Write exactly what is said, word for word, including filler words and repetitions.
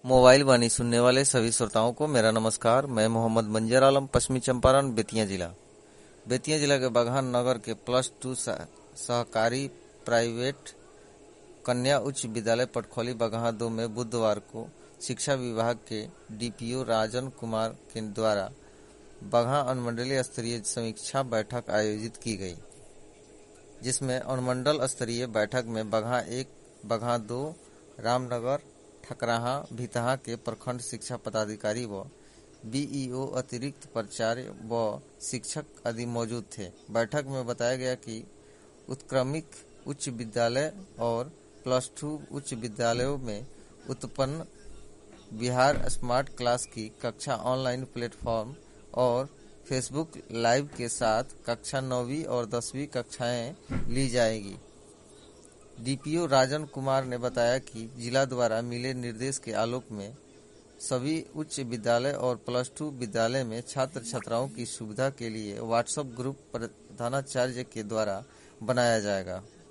Mobile वाणी सुनने वाले सभी श्रोताओं को मेरा नमस्कार। मैं मोहम्मद मंजर आलम, पश्चिमी चंपारण, बेतिया जिला। बेतिया जिला के बघान नगर के प्लस टू सहकारी प्राइवेट कन्या उच्च विद्यालय पटखोली बगहा दो में बुधवार को शिक्षा विभाग के डीपीओ राजन कुमार के द्वारा बगहा अनुमंडलीय स्तरीय समीक्षा बैठक आयोजित की गई, जिसमें अनुमंडल स्तरीय बैठक में बगहा एक, बगहा दो, रामनगर, ठकराहा, भितहा के प्रखंड शिक्षा पदाधिकारी व बीईओ, अतिरिक्त प्राचार्य व शिक्षक आदि मौजूद थे। बैठक में बताया गया कि उत्क्रमिक उच्च विद्यालय और प्लस टू उच्च विद्यालयों में उत्पन्न बिहार स्मार्ट क्लास की कक्षा ऑनलाइन प्लेटफॉर्म और फेसबुक लाइव के साथ कक्षा नौवीं और दसवीं कक्षाएं ली जाएगी। डीपीओ राजन कुमार ने बताया कि जिला द्वारा मिले निर्देश के आलोक में सभी उच्च विद्यालय और प्लस टू विद्यालय में छात्र छात्राओं की सुविधा के लिए व्हाट्सएप ग्रुप प्रधानाचार्य के द्वारा बनाया जाएगा।